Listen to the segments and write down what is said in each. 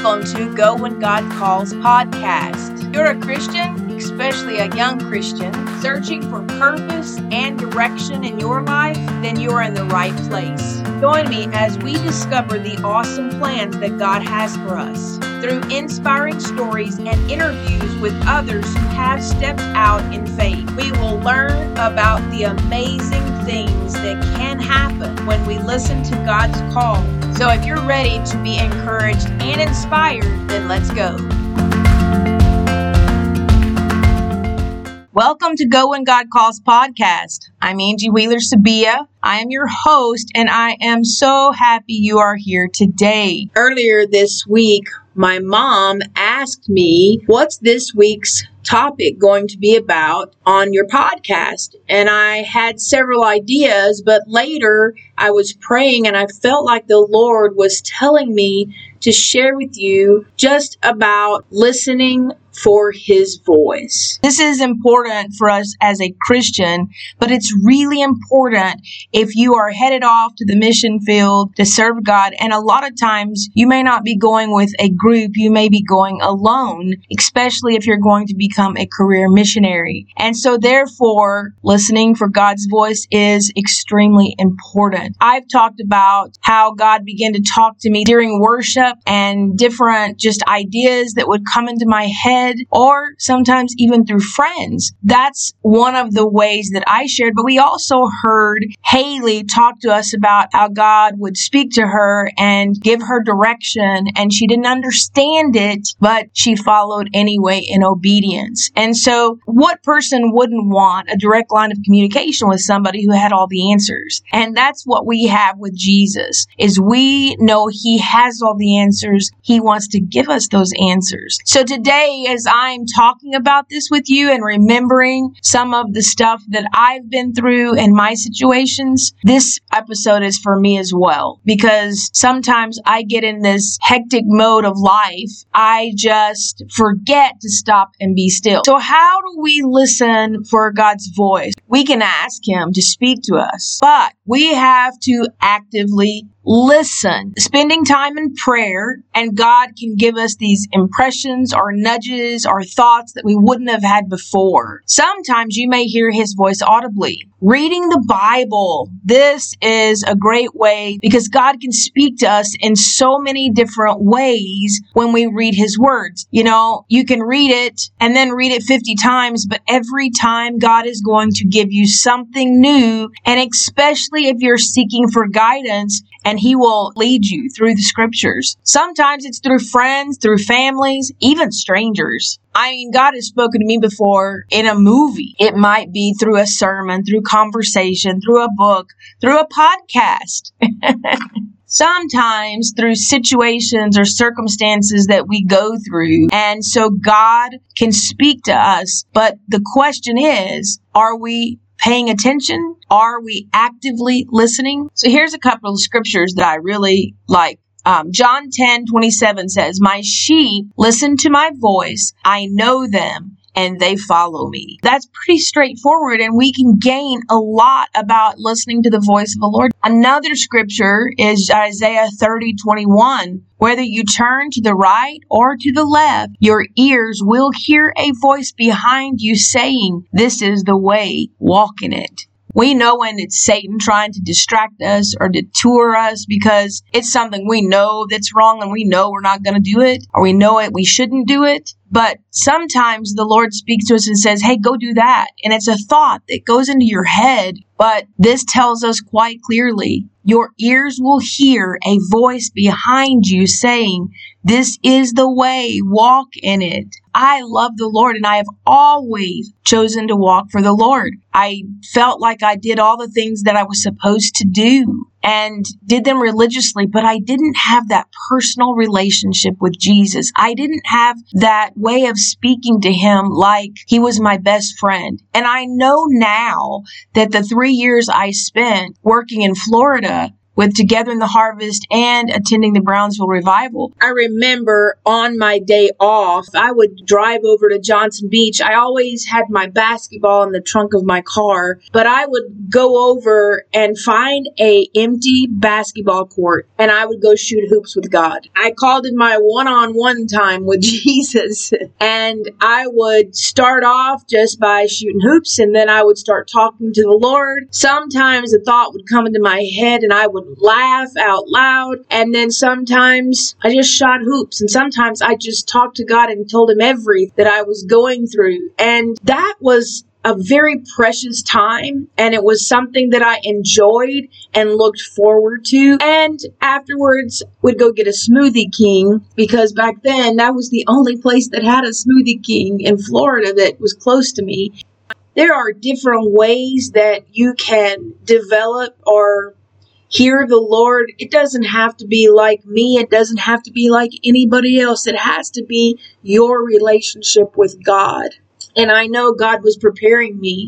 Welcome to Go When God Calls podcast. You're a Christian, especially a young Christian, searching for purpose and direction in your life, then you're in the right place. Join me as we discover the awesome plans that God has for us. Through inspiring stories and interviews with others who have stepped out in faith, we will learn about the amazing things that can happen when we listen to God's call. So if you're ready to be encouraged and inspired, then let's go. Welcome to Go When God Calls podcast. I'm Angie Wheeler-Sabia. I am your host, and I am so happy you are here today. Earlier this week, my mom asked me, what's this week's topic going to be about on your podcast? And I had several ideas, but later I was praying and I felt like the Lord was telling me to share with you just about listening for His voice. This is important for us as a Christian, but it's really important if you are headed off to the mission field to serve God. And a lot of times you may not be going with a group, you may be going alone, especially if you're going to become a career missionary. And so therefore, listening for God's voice is extremely important. I've talked about how God began to talk to me during worship and different just ideas that would come into my head, or sometimes even through friends. That's one of the ways that I shared. But we also heard Haley talk to us about how God would speak to her and give her direction, and she didn't understand it, but she followed anyway in obedience. And so what person wouldn't want a direct line of communication with somebody who had all the answers? And that's what we have with Jesus, is we know He has all the answers. He wants to give us those answers. So today, as I'm talking about this with you and remembering some of the stuff that I've been through and my situations, this episode is for me as well, because sometimes I get in this hectic mode of life. I just forget to stop and be still. So how do we listen for God's voice? We can ask Him to speak to us, but we have to actively listen, spending time in prayer, and God can give us these impressions or nudges or thoughts that we wouldn't have had before. Sometimes you may hear His voice audibly. Reading the Bible, this is a great way because God can speak to us in so many different ways when we read His words. You know, you can read it and then read it 50 times, but every time God is going to give you something new, and especially if you're seeking for guidance, and He will lead you through the scriptures. Sometimes it's through friends, through families, even strangers. I mean, God has spoken to me before in a movie. It might be through a sermon, through conversation, through a book, through a podcast. Sometimes through situations or circumstances that we go through. And so God can speak to us. But the question is, are we paying attention? Are we actively listening? So here's a couple of scriptures that I really like. John 10:27 says, "My sheep listen to my voice. I know them, and they follow me." That's pretty straightforward, and we can gain a lot about listening to the voice of the Lord. Another scripture is Isaiah 30:21. "Whether you turn to the right or to the left, your ears will hear a voice behind you saying, 'This is the way, walk in it.'" We know when it's Satan trying to distract us or detour us because it's something we know that's wrong and we know we're not going to do it, or we know it, we shouldn't do it. But sometimes the Lord speaks to us and says, hey, go do that. And it's a thought that goes into your head. But this tells us quite clearly, your ears will hear a voice behind you saying, "This is the way, walk in it." I love the Lord, and I have always chosen to walk for the Lord. I felt like I did all the things that I was supposed to do and did them religiously, but I didn't have that personal relationship with Jesus. I didn't have that way of speaking to Him like He was my best friend. And I know now that the 3 years I spent working in Florida, with Together in the Harvest and attending the Brownsville Revival. I remember on my day off, I would drive over to Johnson Beach. I always had my basketball in the trunk of my car, but I would go over and find a empty basketball court, and I would go shoot hoops with God. I called it my one-on-one time with Jesus, and I would start off just by shooting hoops, and then I would start talking to the Lord. Sometimes a thought would come into my head, and I would laugh out loud, and then sometimes I just shot hoops, and sometimes I just talked to God and told him everything that I was going through, and that was a very precious time, and it was something that I enjoyed and looked forward to. And afterwards, we'd go get a Smoothie King, because back then that was the only place that had a Smoothie King in Florida that was close to me. There are different ways that you can develop or hear the Lord. It doesn't have to be like me. It doesn't have to be like anybody else. It has to be your relationship with God. And I know God was preparing me.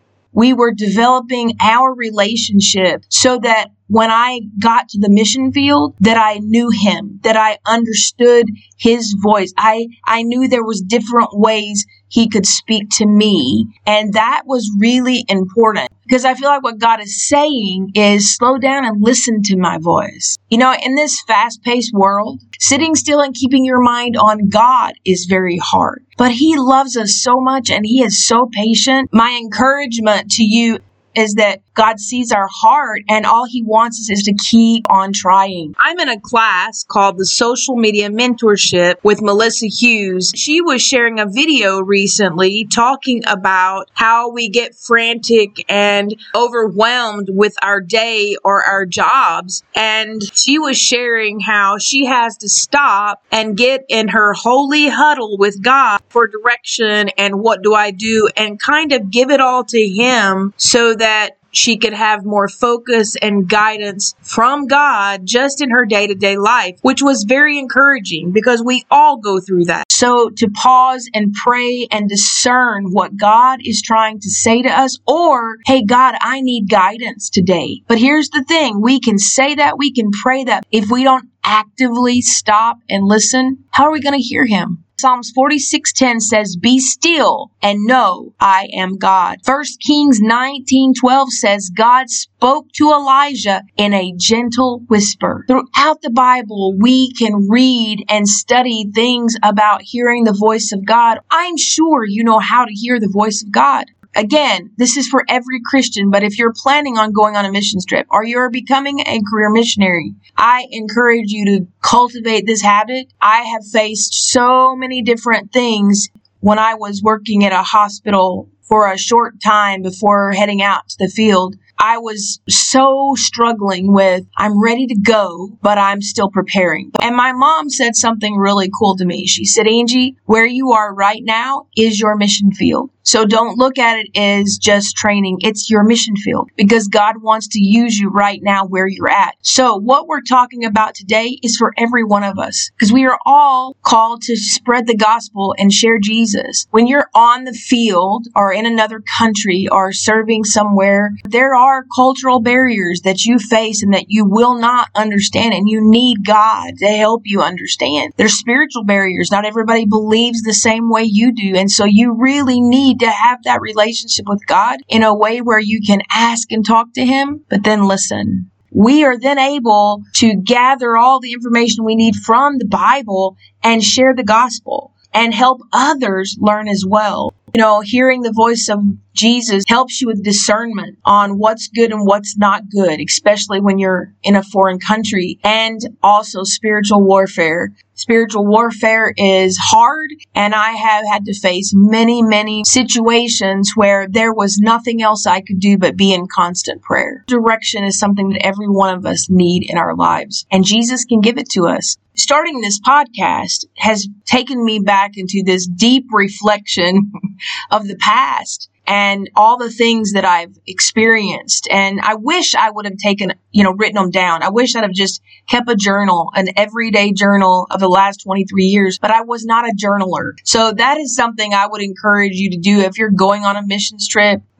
We were developing our relationship so that when I got to the mission field, that I knew him, that I understood his voice. I knew there was different ways he could speak to me. And that was really important, because I feel like what God is saying is slow down and listen to my voice. You know, in this fast-paced world, sitting still and keeping your mind on God is very hard. But he loves us so much, and he is so patient. My encouragement to you is that God sees our heart, and all he wants us is to keep on trying. I'm in a class called the Social Media Mentorship with Melissa Hughes. She was sharing a video recently talking about how we get frantic and overwhelmed with our day or our jobs. And she was sharing how she has to stop and get in her holy huddle with God for direction and what do I do, and kind of give it all to him so that she could have more focus and guidance from God just in her day-to-day life, which was very encouraging because we all go through that. So to pause and pray and discern what God is trying to say to us, or, hey, God, I need guidance today. But here's the thing. We can say that, we can pray that. If we don't actively stop and listen, how are we going to hear him? Psalms 46:10 says, "Be still and know I am God." 1 Kings 19:12 says, God spoke to Elijah in a gentle whisper. Throughout the Bible, we can read and study things about hearing the voice of God. I'm sure you know how to hear the voice of God. Again, this is for every Christian, but if you're planning on going on a missions trip or you're becoming a career missionary, I encourage you to cultivate this habit. I have faced so many different things when I was working at a hospital for a short time before heading out to the field. I was so struggling with, I'm ready to go, but I'm still preparing. And my mom said something really cool to me. She said, Angie, where you are right now is your mission field. So don't look at it as just training. It's your mission field because God wants to use you right now where you're at. So what we're talking about today is for every one of us because we are all called to spread the gospel and share Jesus. When you're on the field or in another country or serving somewhere, there are cultural barriers that you face and that you will not understand, and you need God to help you understand. There's spiritual barriers. Not everybody believes the same way you do, and so you really need to have that relationship with God in a way where you can ask and talk to him, but then listen. We are then able to gather all the information we need from the Bible and share the gospel and help others learn as well. You know, hearing the voice of Jesus helps you with discernment on what's good and what's not good, especially when you're in a foreign country, and also spiritual warfare. Spiritual warfare is hard, and I have had to face many situations where there was nothing else I could do but be in constant prayer. Direction is something that every one of us need in our lives, and Jesus can give it to us. Starting this podcast has taken me back into this deep reflection of the past and all the things that I've experienced. And I wish I would have written them down. I wish I'd have just kept a journal, an everyday journal of the last 23 years, but I was not a journaler. So that is something I would encourage you to do if you're going on a missions trip.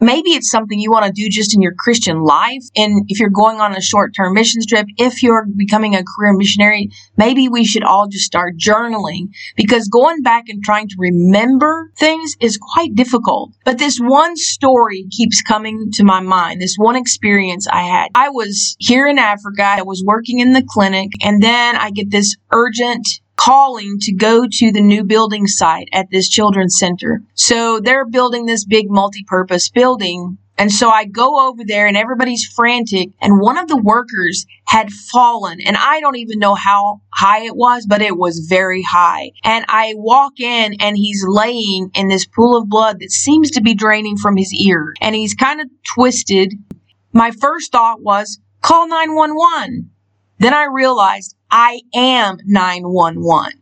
Maybe it's something you want to do just in your Christian life. And if you're going on a short-term mission trip, if you're becoming a career missionary, maybe we should all just start journaling, because going back and trying to remember things is quite difficult. But this one story keeps coming to my mind, this one experience I had. I was here in Africa. I was working in the clinic, and then I get this urgent calling to go to the new building site at this children's center. So they're building this big multi-purpose building. And so I go over there and everybody's frantic. And one of the workers had fallen. And I don't even know how high it was, but it was very high. And I walk in and he's laying in this pool of blood that seems to be draining from his ear. And he's kind of twisted. My first thought was, call 911. Then I realized I am 911.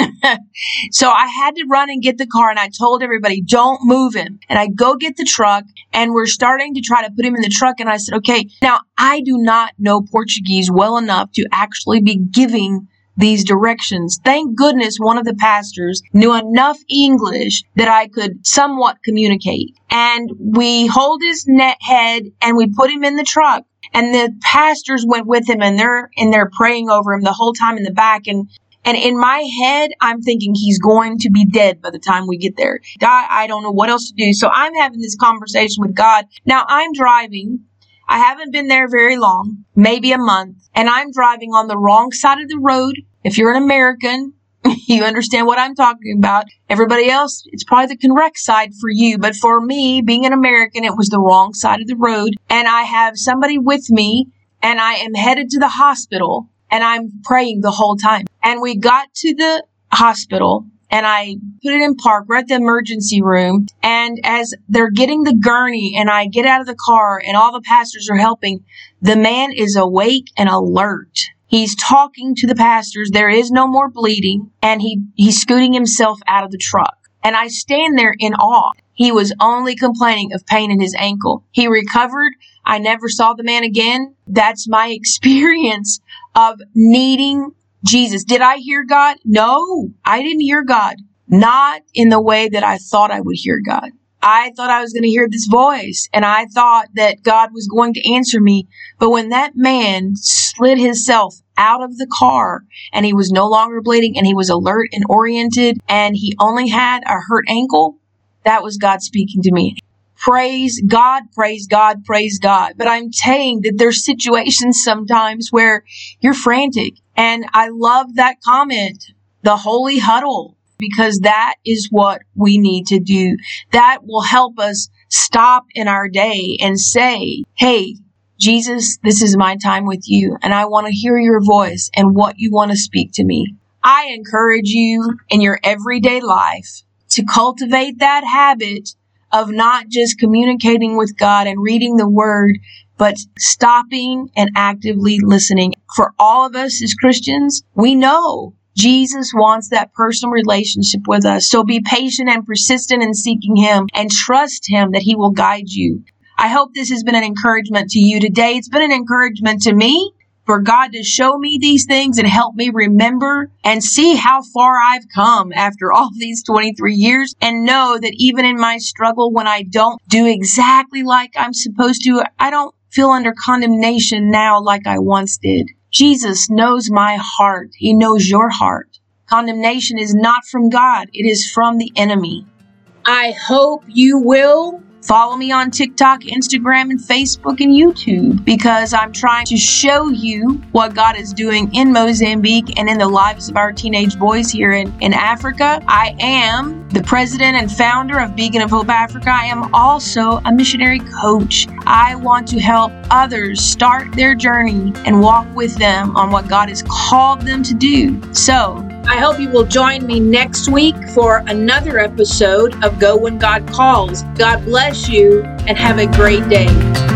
So I had to run and get the car, and I told everybody, don't move him. And I go get the truck, and we're starting to try to put him in the truck. And I said, okay, now I do not know Portuguese well enough to actually be giving these directions. Thank goodness one of the pastors knew enough English that I could somewhat communicate. And we hold his head and we put him in the truck. And the pastors went with him, and they're in there praying over him the whole time in the back. And in my head, I'm thinking he's going to be dead by the time we get there. God, I don't know what else to do. So I'm having this conversation with God. Now I'm driving. I haven't been there very long, maybe a month. And I'm driving on the wrong side of the road. If you're an American, you understand what I'm talking about. Everybody else, it's probably the correct side for you. But for me, being an American, it was the wrong side of the road. And I have somebody with me, and I am headed to the hospital, and I'm praying the whole time. And we got to the hospital, and I put it in park. We're at the emergency room. And as they're getting the gurney, and I get out of the car, and all the pastors are helping, the man is awake and alert. He's talking to the pastors. There is no more bleeding. And he's scooting himself out of the truck. And I stand there in awe. He was only complaining of pain in his ankle. He recovered. I never saw the man again. That's my experience of needing Jesus. Did I hear God? No, I didn't hear God. Not in the way that I thought I would hear God. I thought I was going to hear this voice, and I thought that God was going to answer me. But when that man slid himself out of the car, and he was no longer bleeding, and he was alert and oriented, and he only had a hurt ankle, that was God speaking to me. Praise God, praise God, praise God. But I'm saying that there's situations sometimes where you're frantic. And I love that comment, the holy huddle, because that is what we need to do. That will help us stop in our day and say, hey, Jesus, this is my time with you, and I want to hear your voice and what you want to speak to me. I encourage you in your everyday life to cultivate that habit of not just communicating with God and reading the Word, but stopping and actively listening. For all of us as Christians, we know Jesus wants that personal relationship with us. So be patient and persistent in seeking Him, and trust Him that He will guide you. I hope this has been an encouragement to you today. It's been an encouragement to me for God to show me these things and help me remember and see how far I've come after all these 23 years, and know that even in my struggle, when I don't do exactly like I'm supposed to, I don't feel under condemnation now like I once did. Jesus knows my heart. He knows your heart. Condemnation is not from God. It is from the enemy. I hope you will follow me on TikTok, Instagram, and Facebook, and YouTube, because I'm trying to show you what God is doing in Mozambique and in the lives of our teenage boys here in Africa. I am the president and founder of Beacon of Hope Africa. I am also a missionary coach. I want to help others start their journey and walk with them on what God has called them to do. So I hope you will join me next week for another episode of Go When God Calls. God bless you and have a great day.